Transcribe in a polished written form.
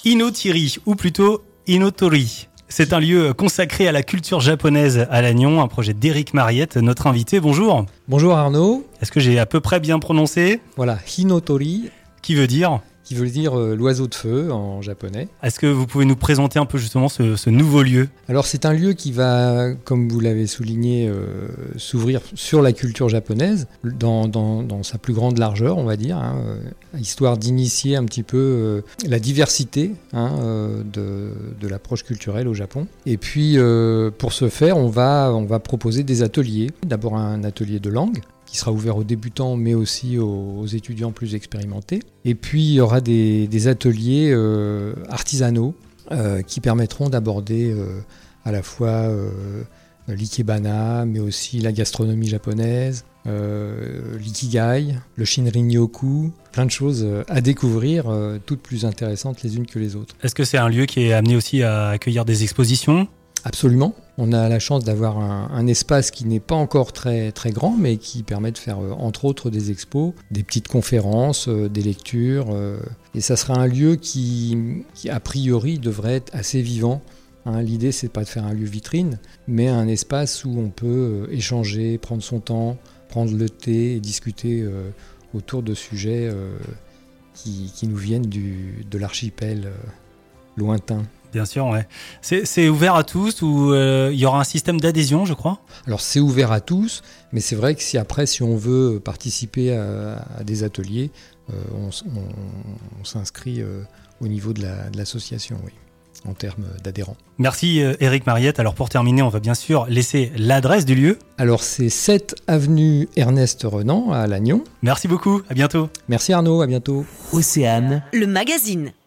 Inotiri, ou plutôt Inotori. C'est un lieu consacré à la culture japonaise à Lannion, un projet d'Éric Mariette, notre invité. Bonjour. Bonjour Arnaud. Est-ce que j'ai à peu près bien prononcé ? Voilà, Hinotori. Qui veut dire ? Qui veut dire l'oiseau de feu en japonais. Est-ce que vous pouvez nous présenter un peu justement ce nouveau lieu ? Alors c'est un lieu qui va, comme vous l'avez souligné, s'ouvrir sur la culture japonaise dans sa plus grande largeur, on va dire, histoire d'initier un petit peu la diversité de l'approche culturelle au Japon. Et puis pour ce faire, on va proposer des ateliers. D'abord un atelier de langue, qui sera ouvert aux débutants, mais aussi aux étudiants plus expérimentés. Et puis, il y aura des ateliers artisanaux qui permettront d'aborder à la fois l'ikebana, mais aussi la gastronomie japonaise, l'ikigai, le shinrin-yoku, plein de choses à découvrir, toutes plus intéressantes les unes que les autres. Est-ce que c'est un lieu qui est amené aussi à accueillir des expositions ? Absolument. On a la chance d'avoir un espace qui n'est pas encore très, très grand, mais qui permet de faire, entre autres, des expos, des petites conférences, des lectures. Et ça sera un lieu qui, a priori, devrait être assez vivant. L'idée, c'est pas de faire un lieu vitrine, mais un espace où on peut échanger, prendre son temps, prendre le thé et discuter autour de sujets qui nous viennent de l'archipel lointain. Bien sûr, ouais. C'est ouvert à tous ou il y aura un système d'adhésion, je crois ? Alors c'est ouvert à tous, mais c'est vrai que si on veut participer à des ateliers, on s'inscrit au niveau de l'association, oui, en termes d'adhérents. Merci Éric Mariette. Alors pour terminer, on va bien sûr laisser l'adresse du lieu. Alors c'est 7 avenue Ernest Renan à Lannion. Merci beaucoup, à bientôt. Merci Arnaud, à bientôt. Océane, le magazine.